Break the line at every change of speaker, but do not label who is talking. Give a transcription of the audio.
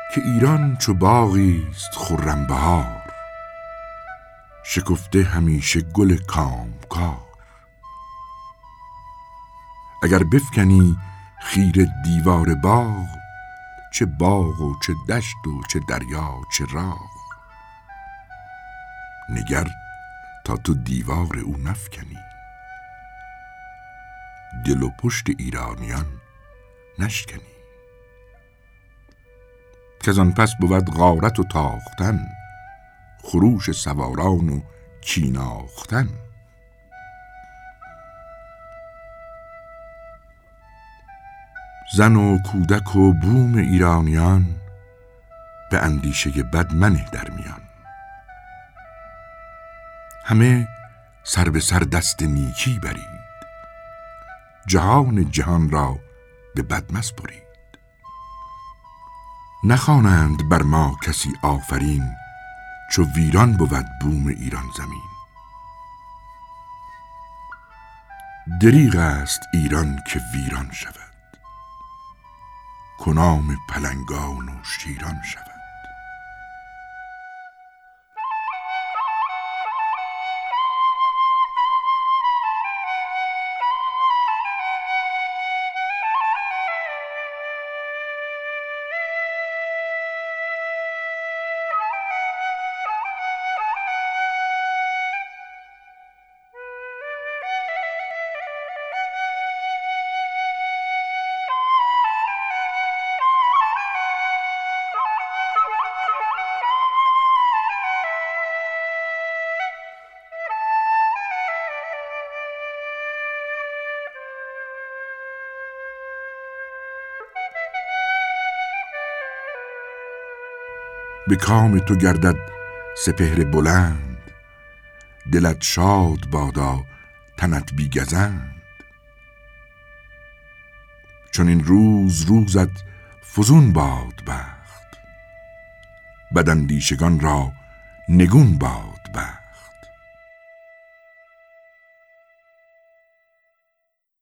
که ایران چو باغی است خرم بهار، شکفته همیشه گل کامکار. اگر بفکنی خیره دیوار باغ، چه باغ و چه دشت و چه دریا چه راه. نگر تا تو دیوار او نفکنی، دل و پشت ایرانیان نشکنی. که آن پس بود غارت و تاختن، خروش سواران و کیناختن. زن و کودک و بوم ایرانیان، به اندیشه بد منه در میان. همه سر به سر دست نیکی برید، جهان جهان را به بد مسپرید. نخوانند بر ما کسی آفرین، چو ویران بود بوم ایران زمین. دریغ است ایران که ویران شود، کنام پلنگان و شیران شود. به کام تو گردد سپهر بلند، دلت شاد بادا تنت بی گزند. چون این روزت فزون باد بخت، بداندیشگان را نگون باد